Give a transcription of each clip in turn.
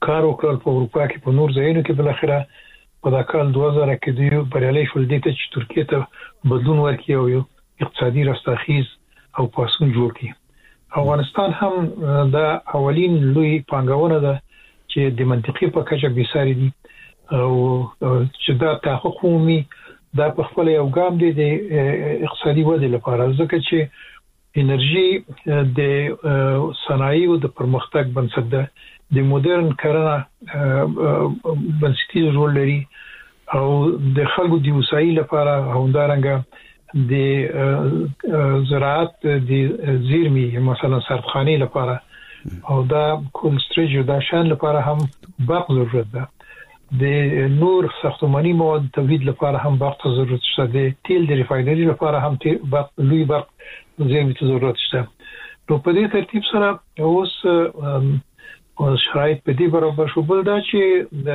کار وکړ په اروپا کې په نور ځایونو کې بل اخره په دا کال 2000 کې دوی بریالي شول دي چې ترکیه ته بدلون ورکړي او یو اقتصادي رستاخیز او پاسون جوړ کړي. افغانستان هم دا اولین لوی پانګونه ده چې د منطقي په کچه بيساري دي او چې دا تحقق مومي دا په خپل یو ګام دی د اقتصادي ودې لپاره ځکه چې انرژي د صنایعو د پرمختګ بنسټ ده د مدرن کرنه بنسټیز رول لري او د خلکو د وسایل لپاره همدارنګه د زراعت د زیرمې مثلا سرخانه لپاره او دا کول سټریج دا شان لپاره هم برق ضرورت ده د نور ساختماني مواد تولید لپاره هم برق ضرورت شته د تیل د ریفاینري لپاره هم لوی برق زیرمې ضرورت شته. نو په دې ترتیب سره اوس شرایط په دې برابر شو بل دا چې د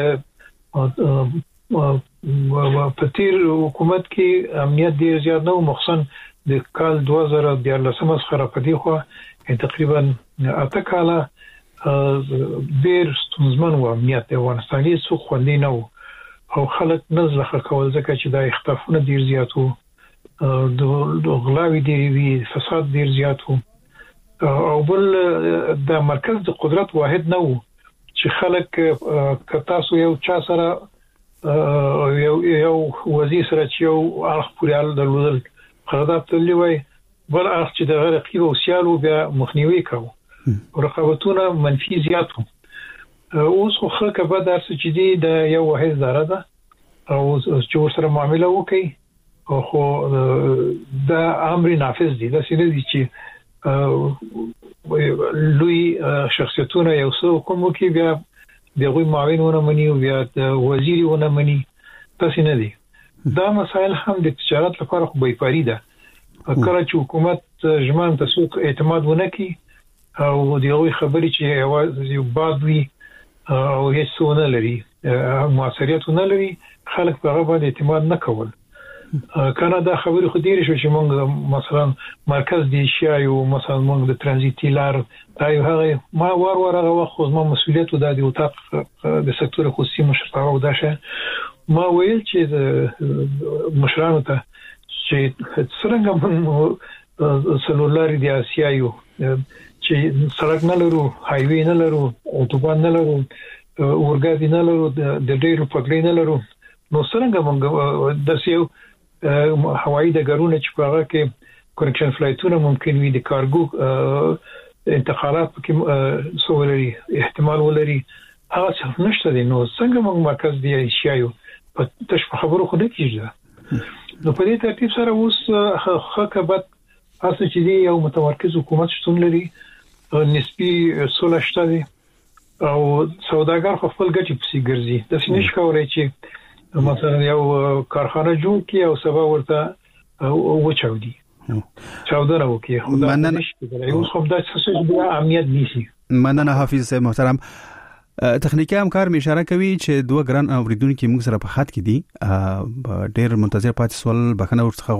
په تیر حکومت کې امنیت ډیر زیات نه مخصن د کال 2014 څخه په دې خو تقریبا اته کاله ډیر ستونزمن و امنیت د افغانستاني سو خوندې نه او خلک نزلخه کول ځکه چې دا اختلافونه ډیر زیات وو د غلاوی ډیر وی فساد ډیر زیات وو او بل د مرکز د قدرت واحد نه وو چې خلک کتاسو یو چا سره یو وزیر سره چې یو اخ پوريال درلودل قرارداد تللی وای بل اخ چې د رقیب او سیالو بیا مخنیوي کوي رقابتونه منفي زیات وو اوس خو کبه درس چې دی د یو واحد اداره ده او چې سره معامله وکي او خو دا امر نافذ دي دا سینه دي چې لوی شخصیتونه یو څو کوم کې بیا دغه معاونونه مني او بیا وزیرونه مني تاسو نه دي دا مسائل هم د تجارت لپاره خو بیپاری ده کله چې حکومت ژمن تاسو اعتماد ونکي او دغه خبرې چې یو بعد وی او هیڅ ونه لري موثریت نه لري خلک په هغه باندې اعتماد نه کول کنه دا خبرې خو ډیره شو چې موږ مثلا مرکز دی شایو مثلا موږ د ترانزیتي لار دا یو هغه ما هغه وخت ما مسؤلیت و د وطاق د سکتور خصوصي مشرتابه و دا شه ما ویل چې مشرانو ته چې څنګه سلولار دی اسیایو چې سړک نه لرو هایوی نه لرو اتوبان نه لرو اورګاډي نه لرو د ډیرو پټلۍ نه لرو نو څنګه موږ د سیو هوایي ډګرونه چې په هغه کې کنکشن فلایټونه ممکن وي د کارګو انتقالات کې سولري احتمال ولري هغه څه نشته دي نو څنګه موږ مرکز دی شایو په تاسو خبرو خو نه کیږي نو په دې ترتیب سره اوس حکومت اساس چې دی یو متمرکز حکومت شتون لري نسبی سوله شته دي او سوداګر خپل ګټې پسې ګرځي د سینې ښکاري چې مثلا یو کارخانه جوړ کی او سبا ورته وچاودي چاودنه وکي خدای نشي یو خو د څه بیا امنیت نشي مننه حافظ صاحب محترم تخنیکی همکار می اشاره کوي چې دوه ګران اوریدونکو موږ سره په خط کې دي ډېر منتظر پاتې سوال بخنه ورڅخه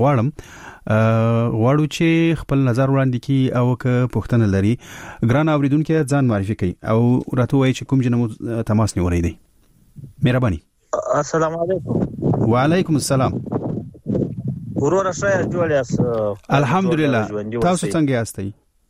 غواړو چې خپل نظر وړاندې کړي او که پوښتنه لري ګران اوریدونکو ځان معرفي کړي او راته وایي چې کوم جنمو تماس نیولې دي مهرباني. السلام علیکم. وعلیکم السلام. ورور شه جوړیاس الحمدلله تاسو څنګه یاستئ؟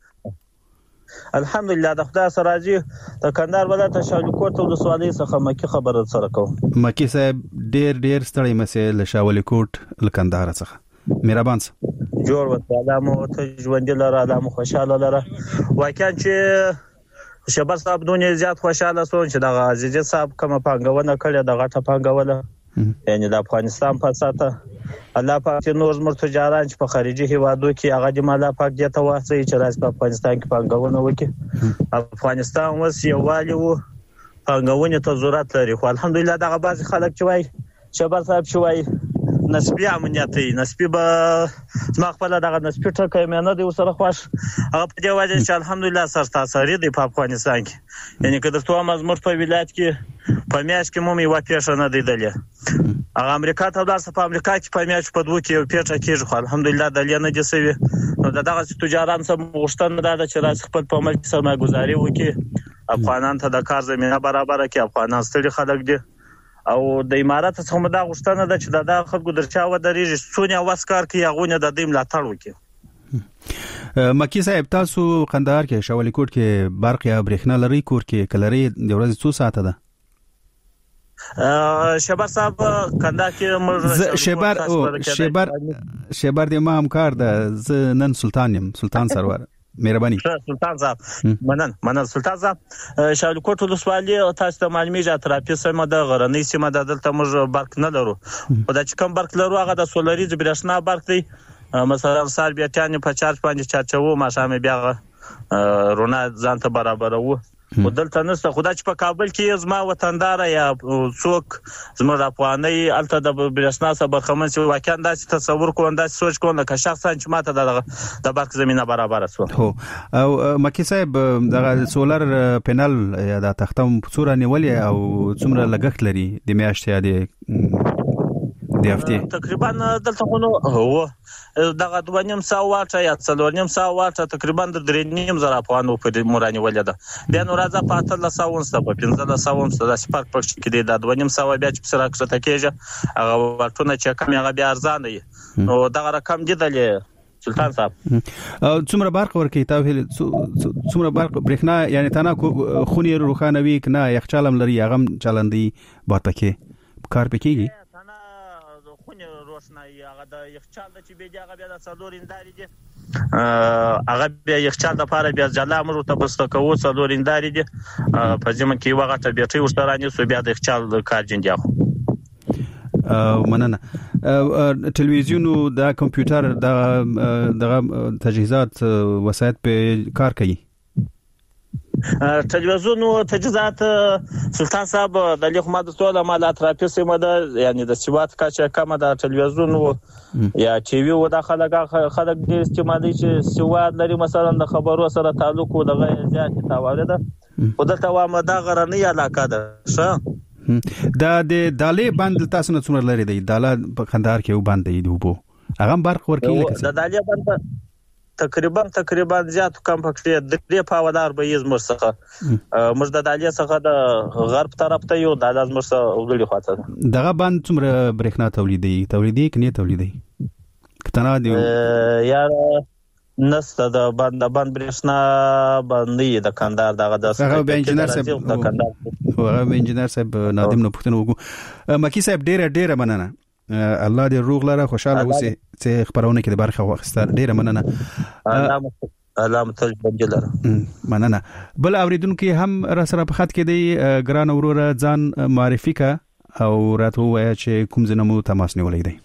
الحمدلله د خدای سره راځي د کندهار ولایت شاولی کوټ ته د سوالي څخه مکی خبره سره کوم. مکی صاحب ډېر ستړی مسه له شاولی کوټ له کندهار څخه مهربان جوړ وته علامه ته ژوند لره علامه خوشاله لره واکان چې شبر صاحب دونه زیات خوشاله سون چې د عزیز صاحب کومه پنګونه کړې د غټه پنګونه یعنی د افغانستان په ساته الله پاک نور زموږ تجاران چې په خارجي هیوادو کې هغه د مالا پاک دې ته واسي چې راځي په افغانستان کې پنګونه وکړي افغانستان اوس یوالي وو پنګونه ته ضرورت لري خو الحمدلله دغه بعض خلک چې وای شبر صاحب چې وای نسبی امنیتي نسبی به ما خپل دغه نسبی ټکه مې نه دی وسره خوښ هغه په دې وجه چې الحمدلله سر تاثیر دی په افغانستان کې یعنی که درته مزمر په ولایت کې په میاش کې مو یو پیښه نه دی دلې هغه امریکا ته درس په امریکا کې په میاش په دوه کې یو پیښه کېږي خو الحمدلله دلې نه دي سوي نو دغه تجاران سم غوښتنه ده چې راځي خپل په عمل کې سرمایه‌ګذاري وکړي افغانان ته د کار زمينه برابر کړي. افغانان ستړي خلک دي او د امارات څخه مدا غوښتنه ده چې د خلکو درچا و درېږي څونه واسکار کوي هغه د دې ملاتړ وکړي. مکی صاحب تاسو قندهار کې شاولي کوټ کې برق یا برېښنا لري کور کې کلري د ورځې 2 ساعته ده؟ شبر صاحب قندهار کې موږ شبر د ما همکار ده ز نن سلطان سرور مهرباني سلطان صاحب منن سلطان صاحب شاولي کوټ ولسوالي تاسو ته معلومیږي اطرافي سیمه د غرنۍ سیمه د دلته موږ برق نه لرو. په د چکم برق لرو هغه د سولریز برېښنا برق دی. مثلا سال بیا تانه په چارج باندې چارچو ما شامه بیا رونا ځان ته برابرو ودلته نسته. خدای چې په کابل کې زما وطندار یا څوک زموږ افغاني الته د برېښنا سره برخمن شي واقعا داسې تصور کوم داسې سوچ کوم لکه شخصا چې ماته د برق زمينه برابر شو. هو او مکی صاحب د سولر پینل یا د تختم صوره نیولې او څومره لګښت لري د میاشتې یا د هفته؟ تقریبا دلته خو هو دغه 2.5 ساعت واټه یا 3.5 ساعت واټه تقریبا د 3.5 زره افغانو په موراني ولده بیا نو راځه په 1300 ونسته په 1500 ونسته د سپارک پکښ کې د 2.5 ساعت بیا چې سره کړه کېږي هغه واټونه چې کم هغه بیا ارزانه وي نو دغه رقم دي د سلطان صاحب. څومره برق ورکې تاسو څومره برق برېښنا یعنی تنه خونی روخانوي کنه یخچالم لري هغه چالندي باد پکې کار پکېږي هغه د یخچال د چې بیا هغه بیا د څلور انداري دي هغه بیا یخچال د پاره بیا جلا امر ته بس کوو څلور انداري دي په ځمن کې وغه ته بیټري ورسره سو بیا د یخچال د کار جنجا مننه. تلویزیون او د کمپیوټر د تجهیزات وسایت په کار کوي؟ تلویزیون او تجهیزات سلطان صاحب د لیک ماده ټول مالات راپسې ماده یعنی د سیوات کاچه کمه د تلویزیون یا ټي وي او د خلک د استعمالي چې سیوات لري مثلا د خبرو سره تعلق او د غیر زیات تاواره ده او دلته وامه د غرنۍ علاقه ده ښه د دالې بند تاسو نه څومره لري دی داله په قندهار کې وبند دی دوبو هغه برق ورکوي لکه د دالې بند تقریبا زیات کم پکې 3 پاودار به یز مرسخه موږ د دالې څخه د غرب طرف ته یو د لازم مرسه وګړي خاطر دغه بند څومره برېښنا تولیدي کني تولیدي کتنا دی یا نسته د بند برېښنا باندې د کندهار دغه د هغه انجنیر صاحب نادم نو پښتنه وګو مکی صاحب ډیره مننه الله دې روغ لره خوشاله اوسې چې خبرونه کې د برخه واخستر ډیره مننه الله متوجه لره مننه. بل اوریدونکو هم را سره په خط کې دی ګران وروره ځان معرفي کا او راته وایي چې کوم ځنمو تماس نیولې دی.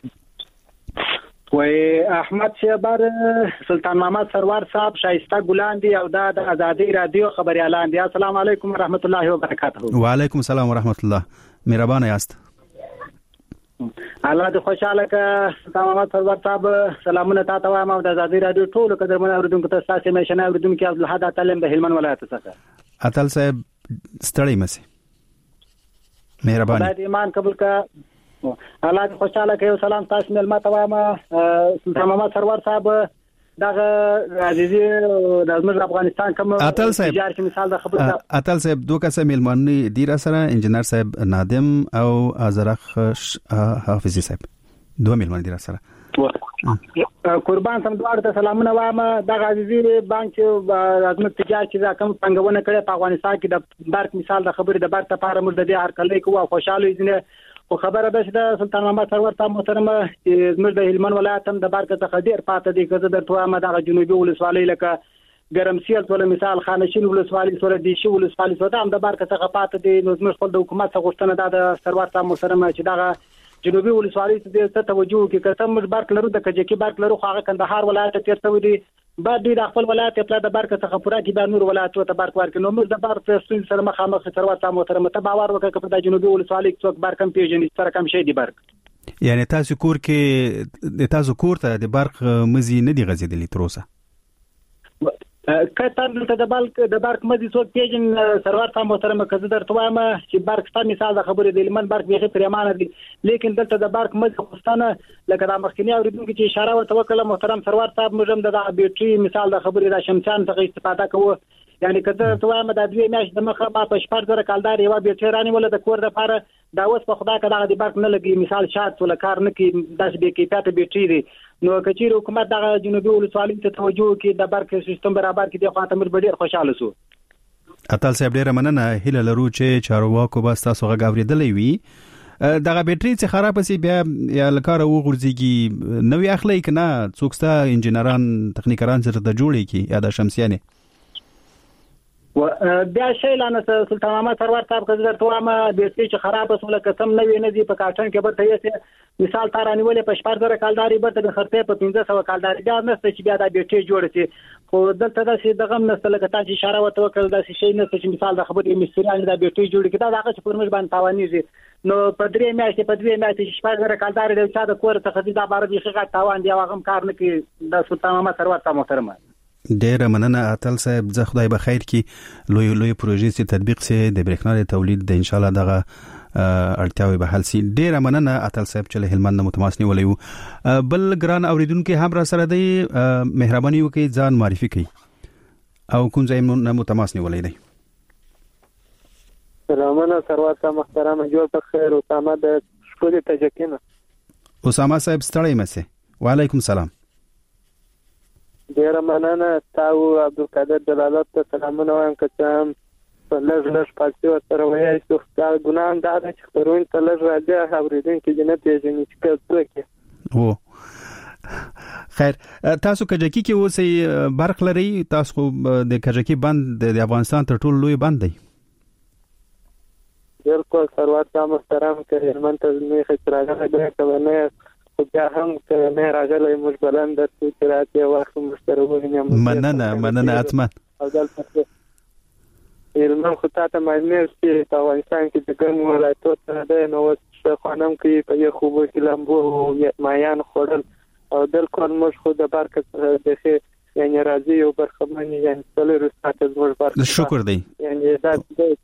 وای احمد شبر سلطان محمد سرور صاحب شایسته ګلان دی او د ازادي رادیو خبريالان دی. السلام علیکم ورحمت الله وبرکاته. وعلیکم السلام ورحمت الله. مهربان یاست. الله دې خوشاله کا سلطان محمد سرور صاحب سلامونه تاسو وایم او د ازادي رادیو ټول قدرمن اوریدونکو ته تاسو مېشنه اوریدونکو عبد الحد تعلیم به هلمند ولایت څخه اتل صاحب ستړی مسی مهرباني خدای دې ایمان قبول کا الله دې خوشاله کوي. سلام تاسو ملما ته وایم سلطان محمد سرور صاحب دغه عزیزي د زموږ افغانستان کوم اتل صاحب مثال د خبره اتل صاحب دوه کسه ملمني دی را سره انجنیر صاحب نادم او ازرخ حافظي صاحب دوه ملمني دی را سره قربان سم دوه ته سلامونه وایم. دغه عزیزي بانک ازمت تجارت چې کوم څنګهونه کړي په افغانستان کې د برق مثال د خبره د برق لپاره موږ د دې هر کله کوو خوشاله یې خو خبره ده چې د سلطان محمد سرور صاحب محترم زموږ د هلمند ولایت هم د برق څخه ډیر پاتې دي که زه درته وایم دغه جنوبي ولسوالۍ لکه ګرمسیل ټول مثال خانشین ولسوالۍ سره دیشي ولسوالۍ سره هم د برق څخه پاتې دي. نو زموږ خپل د حکومت څخه غوښتنه ده د سرور صاحب محترم چې دغه جنوبي ولسوالۍ ته توجه وکړي که موږ برق لرو د کجکي برق لرو خو هغه کندهار ولایت ته تیرته ودی بعد د خپل ولایت په د برق څخه پوره کې د نور ولایت ته برق ورکړي. نو موږ د برق ستونزې سره مخامخ سرور صاحب محترم ته باور وکړه چې د جنوبي ولسوالۍ څوک برق کم پیژني سره کم شي دی برق یعنی تاسو کور کې د تاسو کور ته د برق مزي نه دی غځېدلی تر اوسه کته د برق مزي څوک پیژن سرور صاحب محترم که درته وایم چې برق ستاسو مثال د خبرې د لمن برق به پرمانه دي لیکن دلته د برق مزي خوستانه لکه د مخکنی اوریدونکو چې اشاره ورته وکړه محترم سرور صاحب موږ هم د بیټري مثال د خبرې د شمسان څخه استفاده کوو یعنی کله ته وایم د 2 میاشتې د مخه ما په 14,000 کالدار یو بیټری رانیول د کور د لپاره دا اوس په خدا کله د برق نه لګي مثال شات ول کار نه کی داس به کیفیت بیټری دی نو کچیر حکومت د جنوبي ولسوالۍ ته توجه کوي د برق سیستم برابر کړي د خاطر موږ ډیر خوشاله سو. اتل صاحب ډیر مننه هله لرو چې چارواکو به تاسو غږ اوریدلې وي. دغه بیټری چې خراب سي بیا یا لکاره وګورځيږي نوې اخلي کنه څوکستا انجنیران تخنیکران سره د جوړي کی یا د شمسیانه و بیا شي لانه سلطان محمد سرور صاحب قدرت وامه د چې خراب وسوله قسم نوې نه دي په کارټن کې برته یې مثال تارانی ولې په 14,000 کالداري برته د خرڅې په 1500 کالداري دا نسته چې بیا د بیټری جوړ شي خو دلته د سي دغه نسته لکه تاسو اشاره وته وکړل د شي نسته چې مثال د خبرې مستریان د بیټری جوړ کړي دا هغه چې پر موږ باندې تاوانېږي نو په 3 میاشتې په 2 میاشتې 14,000 کالداري د چا د کور څخه د بار دي ښه تاوان دی هغه کار نه کوي د سلطان محمد سرور صاحب محترم. ډیر مننه اتل صاحب زه خدای به خیر کی لوی پروژې چې تطبیق سي د برېښنا د تولید د ان شاء الله دغه اړتیاوي به حل سي. ډیر مننه اتل صاحب چې هلمند متماسنی ولیو بل ګران اوریدونکو هم را سره دی مهرباني وکړئ ځان معرفي کړئ او کوم ځای متماسنی ولې دی. سلامونه سروات محترم جوړ په خیر اسامه د شکل تجکینه. اسامه صاحب ستړی مشه. وعلیکم السلام. ډیر مننه تاسو عبدالقادر جلالت ته سلامونه وایم که هم په لږ پاتې سره وایي چې دا ګناه ده چې خبرون ته لږ راځي اوریدونکو جنت یې جنې چې او خیر تاسو کجکی کې اوسې برق لري تاسو د کجکی بند د افغانستان تر ټولو لوی بند دی. بالکل سروات محترم که هلمند ته نه خسراغه ده کوي خو بیا هم که نه راغلی موږ بلند درته چې راځي وخت مشترکونه مننه اتمن او دلته هلمند خو ته معنی چې په افغانستان کې د ګرم ولایتو ته ده نو څه خانم کې په یو خوبو کې لمبو مایان خورل او بالکل موږ خو د برق څخه یعنی راځي یو برخمن یعنی څلور ساعت زموږ برق شکر دی یعنی دا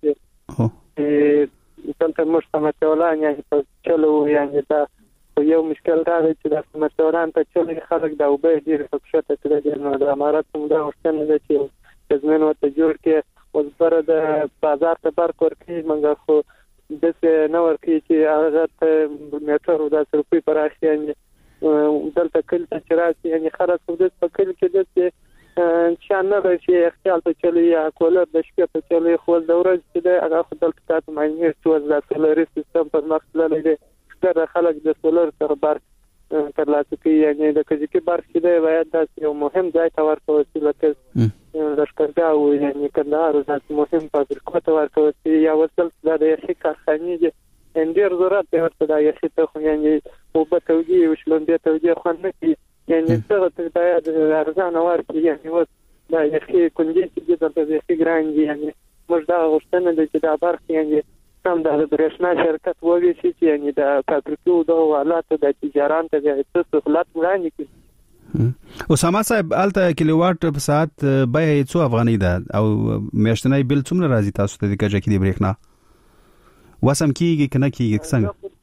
دلته موږ سمتولان یعنی په چلو یعنی دا یو مشکل دا دی چې د سمتولان ته چلو خلک دا وبه ډیر په شته کړي نو د امارات هم دا وشتنه ده چې زمين وته جوړ کې اوس پر د بازار ته برق ورکړي منګه خو د څه نو ورکړي چې هغه میټر د روپی پر اخی یعنی دلته کله چې راځي یعنی خلک د په کله کې د چې نه راځي اختیار ته چلی یا کولر د شپې ته چلی خو د ورځې چې هغه خپل کتاب معنی څه د سولر سیستم پر مخ لري د خلک د سولر سره برق ترلاسه کوي یعنی د کجکی برق چې دی باید د یو مهم ځای ته ورکول شي لکه لشکرګاه او یعنی کندهار د مهم فابریکو ته ورکول شي یا وصل د یخي کارخانې دي اندیر ضرورت دی ورته د یخي ته یعنی او په توجیه او شلوندې توجیه خو نه کی یعنی څه ته د ارزانه ورکړي یعنی و د یخي کندې چې د یخي ګران دي یعنی موږ دا غوښتنه ده چې د برق یعنی سم د برېښنا شرکت وږي چې یعنی د فابریکو د حالات د تجارت ته د سہولت وړاندې کړي. اسامه صاحب الته کیلووات په ساعت به څو افغاني ده او میاشتنی بل څومره راځي تاسو ته د کجکی د برېښنا وسم کیږي کنه کیږي څنګه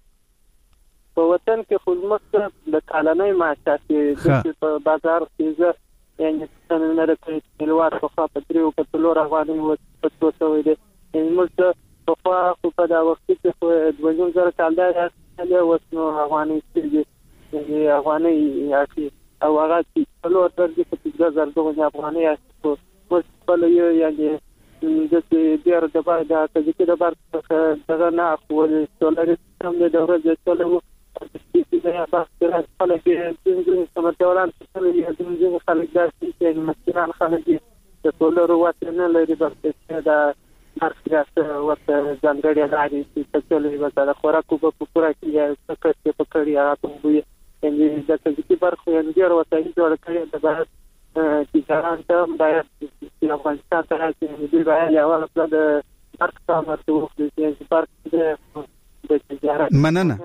په وطن کې خدمت د کالنۍ معاشات په بازار کې یعنی څنګه راځي کیلووات په 3 افغاني او په 200 دي یعنی موږ په دا وخت کې 2000 کالدار له وسنو افغاني چې افغاني یاکي او هغه چې له درجه په 2000 افغاني یاکي په خپل یعنی د دې د بعد د تجربه د بعد دغه نه خپل سولر سیستم د ورځې چلو چې دا باسره خلک د سمتوران چې د خلک داسې مثلا خلک د سولر واتنه لري بس دا هرڅه ورته ځانګړي لاري چې څلې وځه خوراکو په پوره کې څه په کړی هغه په یعنی د تجربه برخه یې ډیر وته جوړ کړی د بعد تجارت ته باید د افغانستان سره چې د باید یو خپل د برق سره ورته چې برق د تجارت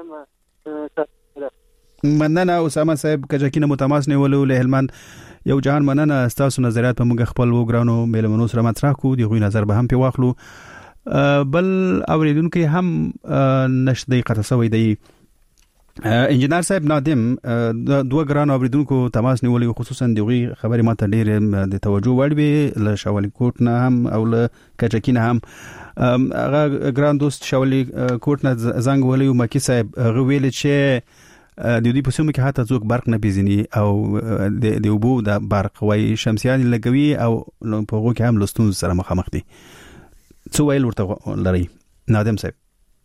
مننه اسامه صاحب کجکینه متماس نیولو له هلمند یو جهان مننه تاسو نظریات په موږ خپل وګرانو میلمنو سره مطرح کو دی غوی نظر به هم په واخلو بل اوریدونکو هم نشدې قطه سوی دی انجینر صاحب نادم دوه ګران اوریدونکو تماس نیولې خصوصا دغه خبرې ماته ډېر د توجه وړ وي له شاولي کوټ نه هم او له کچکی نه هم هغه ګران دوست شاولي کوټ نه زنګ ولې مکی صاحب هغه ویل چې د دې په سیمه کې حتی څوک برق نه پیژني او د وبو د برق وای شمسيان لګوي او په هغه کې هم لستون سره مخامخ دي څو ویل ورته لري نادم صاحب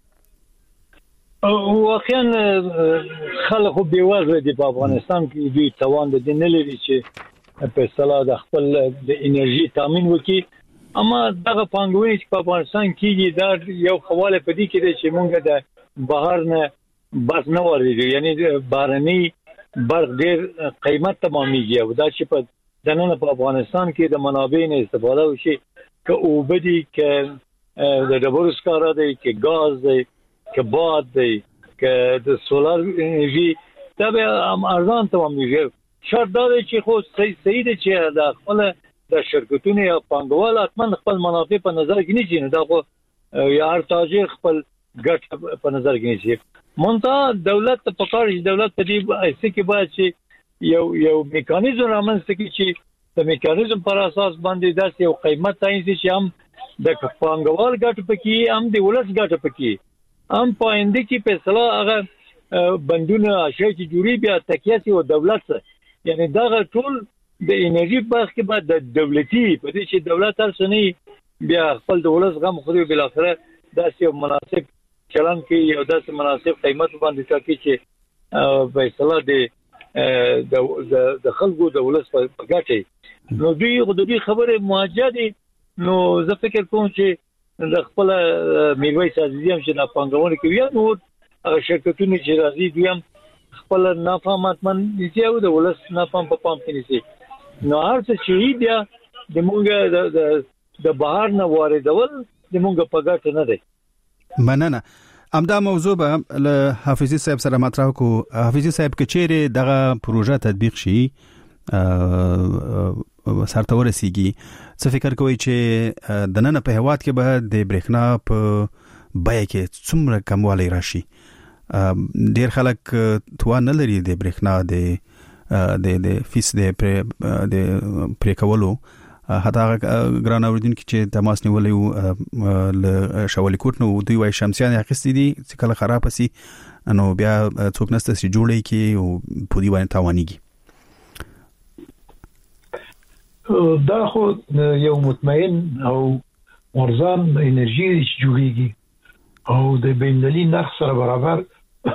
واقعا خلک به وزره دي په افغانستان کې دوی توان د نه لري چې په اصطلاح د خپل د انرژي تامین وکړي اما دغه پانګونې چې په افغانستان کې دا یو حواله پدې کې ده چې مونږ د بهر نه بس نه ورېږي یعنی بهرني برق ډېر قیمت تمامېږي او دا چې په دننه په افغانستان کې د منابع نه استفاده وشي که اوبدي که د ډبرو سکاره دی که ګاز دی که باد دی که د سولار انرژي دا به ارزان تمامېږي شرط دا دی چې خو صحیح دی چې د خپل د شرکتونو یا پانګوال حتما خپل منافع په نظر کې نیسي نو دا خو یا هر تاجر خپل ګټه په نظر کې نیسي مونږ دولت په کار چې دولت په دې ایسه کې باید چې یو میکانیزم رامنځته کړي چې د میکانیزم پر اساس باندې داسې یو قیمت تعیین شي چې هم د پانګوال ګټه پکې هم د ولس ګټه پکې هم پاینده کې په اصطلاح هغه بندونه شي چې جوړي بیا تکیه او دولت سره یعنی دا ټول د انرژي په کې بعد د دولتي په دې چې دولت ترڅنی بیا خپل د ولس غم خوري بل اخره داسې مناسب چلن کې یو داسې مناسب قیمت باندې ټاکي چې په اصطلاح د خلکو د ولس په ګټه نو دوی خبره موجه دي نو زه فکر کوم چې د خپل میرویس عزیزی هم چې د پانګونې کوي نو هغه شرکتونه چې راځي دوی هم خپل نافهمتمن دي او د ولس نافهم په پام کې نیسي نو هر څه چې بیا د مونږ د بهر نه واردول د مونږ په ګټه نه دی مننه امدا موضوع به له حافظي صاحب سره مطرح کو حافظي صاحب کې چیرې دغه پروژه تطبیق شي سرته ورسیږي څه فکر کوي چې د نن په هواد کې به د برېښنا په بیه کې څومره کموالی راشي ډیر خلک توان نه لري د برېښنا د فیس د پرې کولو حتی ګران اوریدونکو چې تماس نیولې ل شاولي کوټ نو دوی وای شمسيان اخیستې دي چې کله خراب شي نو بیا څوک نسته چې جوړي کې او په دې باندې تاوانيږي دا خو یو مطمئن او ارزان انرژي جوړیږي او د بینالمللي نرخ سره برابر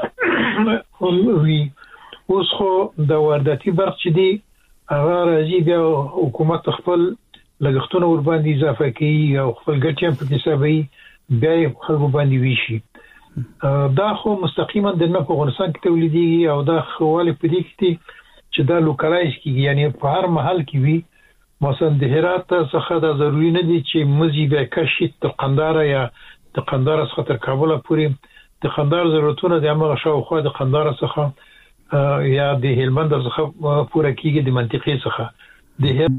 وي اوس خو د وارداتي برق چې دی هغه راځي بیا حکومت خپل لګښتونه ور باندې اضافه کوي او خپل ګټې په حسابي بیا خلکو باندې ویشي دا خو مستقیما د نه په افغانستان کې تولیدي او دا خواله پدې کې چې دا لوکلایز کیږي یعنی په هر محل کې وي مثلا د هرات څخه دا ضروری نه دي چې مزي به کشي ته قنداره یا د قنداره څخه تر کابل پورې د قندار ضرورتونه د امغه شاوخوا د قنداره څخه یا د هلمند څخه پوره کیږي د منطقې څخه د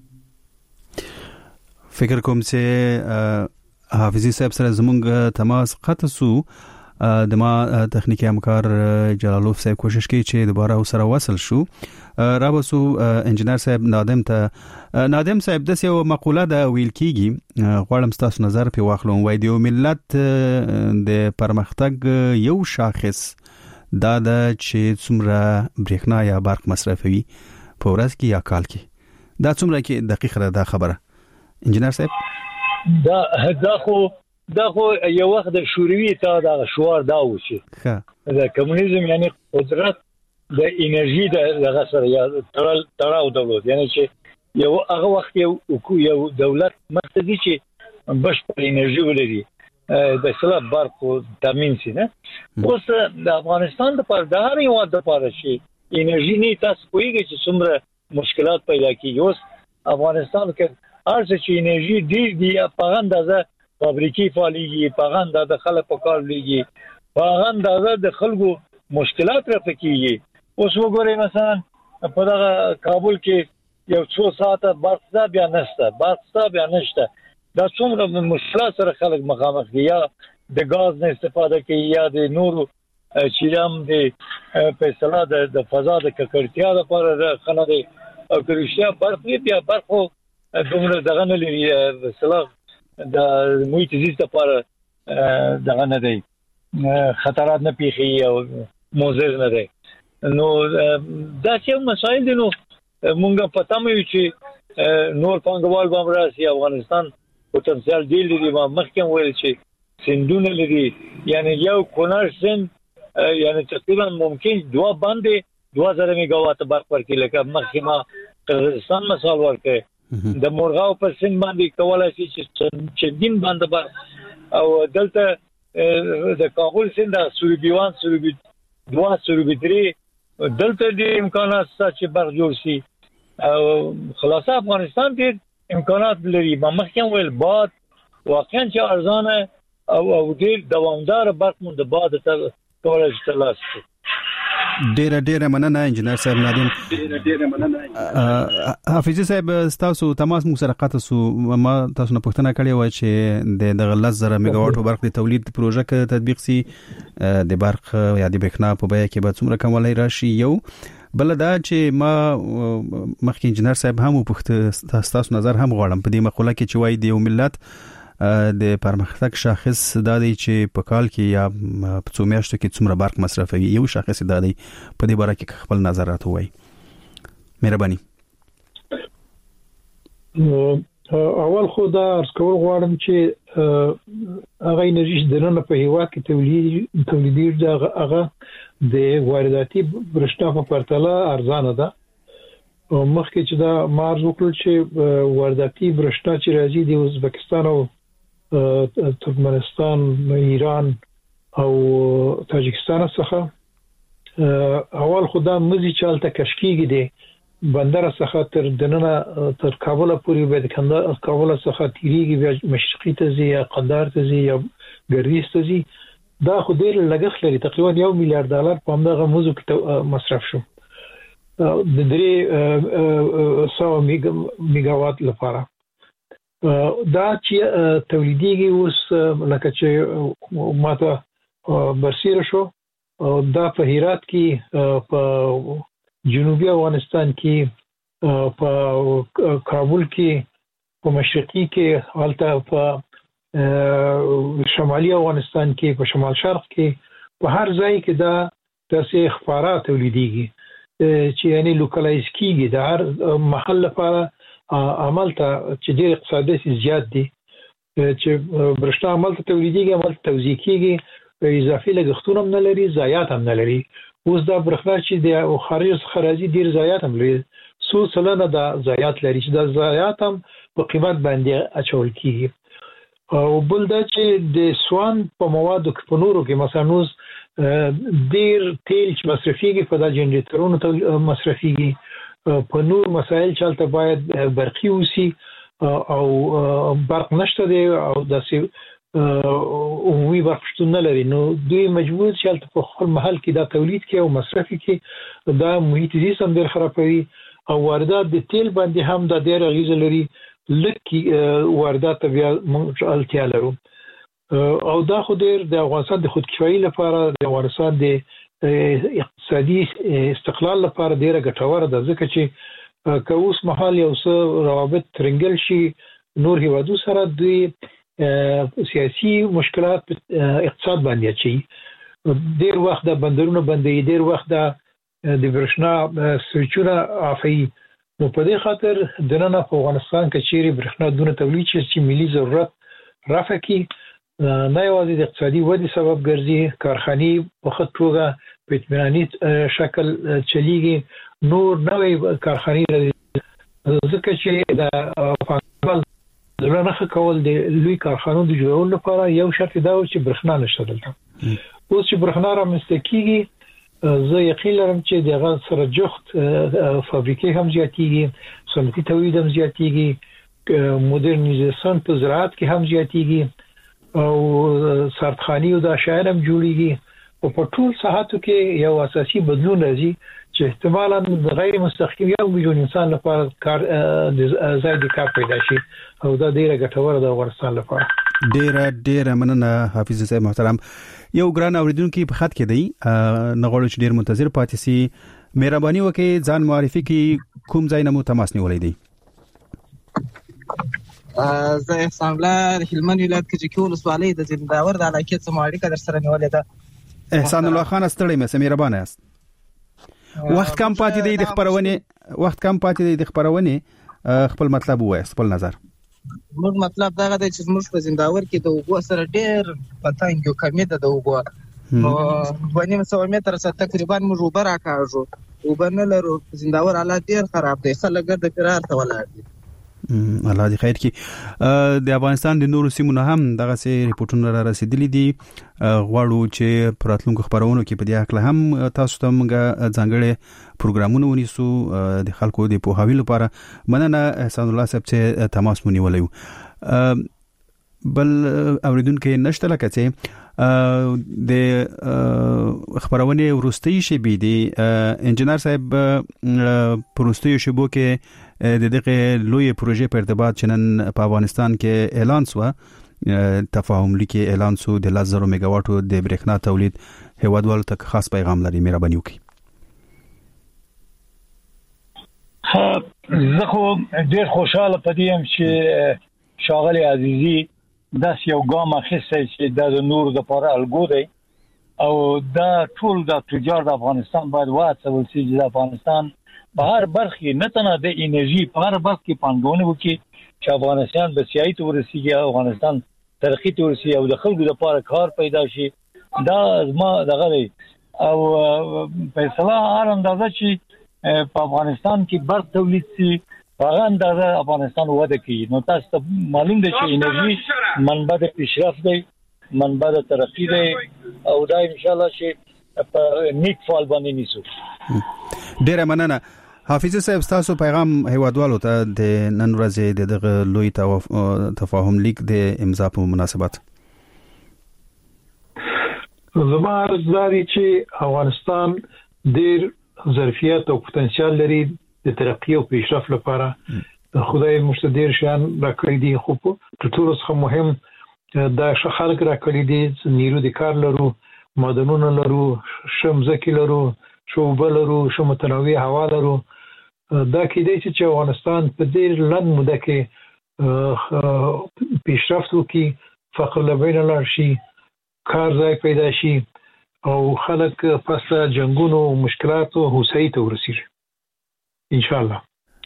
فکر کوم چې حافظي صاحب سره زمونږ تماس قطع سو د ما تخنیکی همکار جلالوف صاحب کوشش کوي چې دوباره سره وصل شو رابسو انجینر صاحب نادم صاحب د یو مقوله د ویل کیږي غواړم تاسو نظر په واخلم وای دی ملت د پرمختګ یو شاخص دا د چې څومره برېښنا یا برق مصرفوي په ورځ کې یا کال کې دا څومره کې دقیق ده خبره انجینر صاحب دا خو یو وخت د شوروي ته د شوار دا وشي د کمونیزم یعنی قدرت د انرژي د سره یا تړاو دولت یعنی چې یو هغه وخت یو دولت مرکزي چې بشپړ انرژي ولري د سلاب برق او تامین سي نه اوس د افغانستان لپاره د هر یو د لپاره شي انرژي نه تاسو کویږي چې څومره مشکلات پیدا کیږي اوس افغانستان کې ارزه چې انرژي دی په اندازه فابریکې فعاليږي په اندازه خلک په کار لګي په اندازه د خلکو مشکلات راپکېږي اوس وګورئ مثلا په دغه کابل کې یو څو ساعته برق بیا نشته دا څومره مشکلات سره خلک مخامخ دي یا د غاز نه استفاده کوي یا د نورو چې هم د فیصله د فضا د ککړتیا لپاره خلک او کریشیا برخه بیا برخه دومره دغه نه لري مثلا د محیط زیست لپاره دغه نه دی خطرات نه پیخي او موزر نه دی نو دا چې مسایل دي نو مونږه پته مې چې نور پنګوال به راسي افغانستان پوتنسیال دی لري ما مخکې ویل چې سندونه لري یعنی یو کونړ سند یعنی تقریبا ممکن 2 باندې 2000 میگاوات برق ورکړي لکه مخکې ما قزاقستان مثال ورکړي د مورغاو په سند باندې کولای شي چې دین باندې برق او دلته د کابل سند سوربيوان سوربي 2 سوربي 3 دلته د امکانات چې برق جوړ شي او خلاص افغانستان کې امکانات لري ما مخکې ویل باد واقعا چې ارزانه او ډیر دوامدار برق مونږ د باد ته کولای شي ترلاسه ډیره مننه انجنیر صاحب نادم حافظ صاحب تاسو تماس مو سره قاطع سو ما تاسو نه پوښتنه کړې و چې د 1000 میگاواټ برق د تولید پروژه کې تطبیق سي د برق یا د برېښنا په بیه کې به څومره کمولای راشي یو بل دا چې ما مخکې انجنیر صاحب هم پوښتنه تاسو نظر هم غواړم په دې مقوله کې چې وایي د یو ملت د پرمختګ شاخص دا دی چې په کال کې یا په څو میاشتو کې څومره برق مصرفوي یو شاخص دا دی په دې باره کې خپل نظرات وایي مهرباني اول خو دا ارز کول غواړم چې هغه انرژي د نن په هیوا کې تولیدي هغه د وارداتي برښنا په پرتله ارزانه ده مخکې چې دا مارز وکړل چې وارداتي برښنا چې راځي د ازبکستان او ترکمنستان ایران او تاجکستان څخه اول خدا مزي چالتہ کشکیږي دي بندر څخه تر دننه تر کابل پورې به د کابل څخه تیریږي بیا مشرقي ته ځي یا قندهار ته ځي یا ګردیز ته ځي دا خو ډیر لګښت لري تقریبا $1 میلیارډ په همدغه موضوع کې مصرف شو د 300 میگاوات لپاره دا چې تولیديږي اوس لکه چې ماته برسیره شو دا په هرات کې په جنوبي افغانستان کې په کابل کې په مشرقي کې حالته په شمالي افغانستان کې په شمال شرق کې په هر ځای کې دا تاسو اخبارات تولیديږي چې یعنی لوکلایز کیږي د هر محل لپاره عمل ته چې ډېر اقتصادي زیات دي چې برښنا عمل ته تولیديږي عمل توزیع کیږي اضافي لګښتونه هم نه لري ضایعات هم نه لري اوس دا برښنا چې د خارج څخه راځي ډېر ضایعات هم لري څو سلنه دا ضایعات لري چې دا ضایعات هم په قیمت باندې اچول کیږي او بل دا چې د سوان په موادو کې په نورو کې مثلا نوز ډیر تیل چې مصرفيږي په د جنریټرونو ته مصرفيږي په نور مسائل چلته باید برقي وسی او برق نشته دی او داسې عمومي برق شتون نه لري نو دوی مجبور چلته په خپل محل کې دا تولید کوي او مصرف کوي دا محیط زیست هم ډیر خرابوي او واردات د تیل باندې هم د ډیر غیزه لري لکه واردات بیا موږ اړتیا لرو او دا خو ډیر د افغانستان د خودکفایي لپاره د افغانستان د اقتصادي استقلال لپاره ډیره ګټوره ده ځکه چې که اوس مهال یو څه روابط ترنګل شي نور هیوادو سره د سیاسي مشکلات اقتصاد باندې اچي ډیر وخت د بندرونو باندې ډیر وخت د برښنا سویچونه افي نو په دې خاطر د نن په افغانستان کې چیرې برښنا دونه تولید چې ملي ضرورت رافع کی نه یوازې د اقتصادي ودې سبب ګرځي کارخانې په خط توګه په اطمیناني شکل چلیږي نور نوې کارخانې ځکه چې د پانګوال دغه کول د لوی کارخانو د جوړولو لپاره یو شرط دا و چې برښنا نشته دلته اوس چې برښنا رامنځته کیږي زه یقین لرم چې دغه سره جخت فابریکې هم زیاتېږي صنعتي تولید هم زیاتېږي مدرنیزاسیون په زراعت کې هم زیاتېږي او سرخاني او د شاعر هم جوړیږي او په ټول ساحاتو کې یو اساسي بدلون راځي چې احتمالاً د غیر مستقیم یو میلیون انسان لپاره کار د زائد کار پیدا شي او دا ډیره ګټوره ده افغانستان لپاره ډېر مننه حافظ صاحب محترم. یو ګران اوریدونکو په خط کې دی نغوړو چې ډېر منتظر پاتې سي مهرباني وکړئ ځان معرفي کړئ کوم ځای نه مو تماس نیولې دی. زه احسان الله هلمند ولایت کې چې ولسوالۍ د زنداور د علاقې څخه اړیکه در سره نیولې ده. احسان الله خان ستړی مې مهربانه یاست. وخت کم پاتې دی د خبرونه خپل مطلب وایي خپل نظر. موږ مطلب دا غواړي چې موږ په زنداور کې د اوبو سره ډېر پتنګ یو کمی ده د اوبو 2.5 متر سره تقریبا موږ اوبه راکاږو اوبه نه لرو. زنداور حالات ډېر خراب دي خلک ګرد فرار ته ولاړ دي. الله دې خیر کړي. د افغانستان د نورو سیمو نه هم دغه سي ریپورتونه را رسیدلي دي. غواړو چې پراتلونکو خبرونو کې په دې اړه هم تاسو ته موږ ځانګړي پروګرامونه ونیسو د خلکو د پوهاوي لپاره. مننه احسان الله صاحب چې تماس مو نیولې. بل اوریدونکو نشته لکه چې د خبرونه ورستۍ شي بي دي انجنیر صاحب پروستۍ شبو کې د دغه لوی پروژې په ارتباط چنن په افغانستان کې اعلان شو تفاهم لیکي اعلان شو د 1000 میگاواټو د برېښنا تولید هیوادوالو ته خاص پیغام لري. مهرباني وکړئ. زه خو ډېر خوشاله پدیم چې شاغلی عزیزي داس یو ګام اخیستی چې د نور د لپاره الګو دی او دا ټول د تجار د افغانستان باید واڅول شي چې د افغانستان په هر برخه نه تنه د انرژي په هر برخه کې پانګونه وکړي چې افغانستان به سیاسي تورسي افغانستان ترقی تورسي او د خلکو لپاره کار پیدا شي. دا ما دغه او فیصله هر اندازه چې په افغانستان کې برق تولید شي هغه اندازه افغانستان وده کوي. نو تاسو ته معلوم دی چې انرژي منبع د پیشرفت دی منبع د ترقی دی او دا ان شاء الله چې په نیک فعال باندې نیسو. ډېر مننه حافظ صاحب تاسو پیغام هیوادوالو ته د نن ورځې دغه لوی تفاهم لیک د امضا په مناسبت. زما ارزداري چې افغانستان ډېر ظرفیت او پوتنسیال لري د ترقی او پیشرفت لپاره. خدای مستدیر شان راکړي دي خو په ټولو څخه مهم دا خلک راکړي دي نیرو د کار لرو معدنونه لرو شمزکی لرو شوبه لرو شو متنوع هوا لرو. دا کېدای چې افغانستان په دې لن موده کې پیشرفت وکړي فقر له بینه لاړ شي کار ځای پیدا شي او خلک پس جنگونو مشکلاتو هوساینې ته ورسیږي ان شاء الله.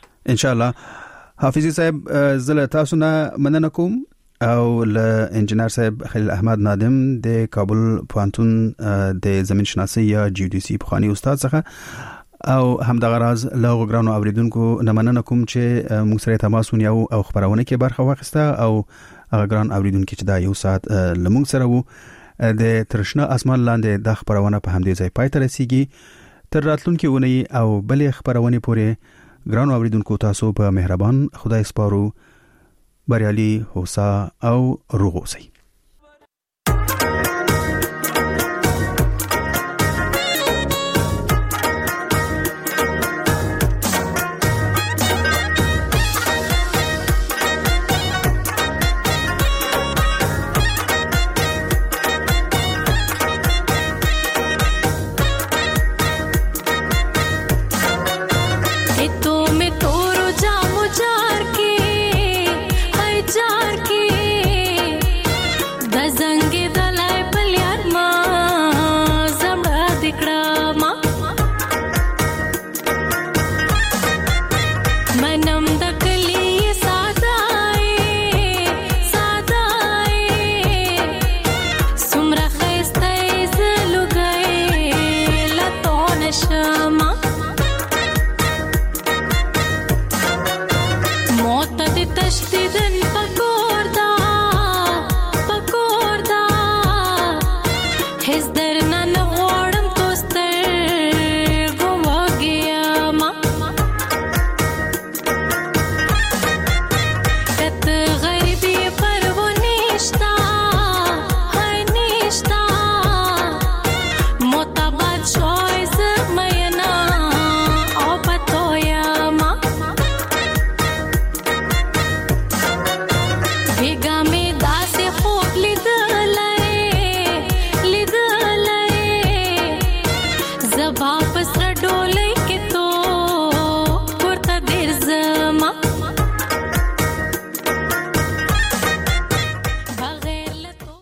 حافظ صاحب زله تاسو نه مننه کوم او له انجنیر صاحب خلیل احمد نادم د کابل پوهنتون د زمین شناسي یا جیودیسي پخوانی استاد څخه او همدغه راز له غوګرانو اوریدونکو نه مننه کوم چې موږ سره تماس ونیو او خبرونه کې برخه واخیسته او غوګران اوریدونکو چې دا یو ساعت لمونږ سره وو د ترشنه اسمان لاندې د خبرونه په همدې ځای پای ته رسیدي. تر راتلونکي ونی او بلې خبرونه پورې ګران اوریدونکو تاسو په مهربان خدای سپارو. بریالي هوسا او روغ اوسئ.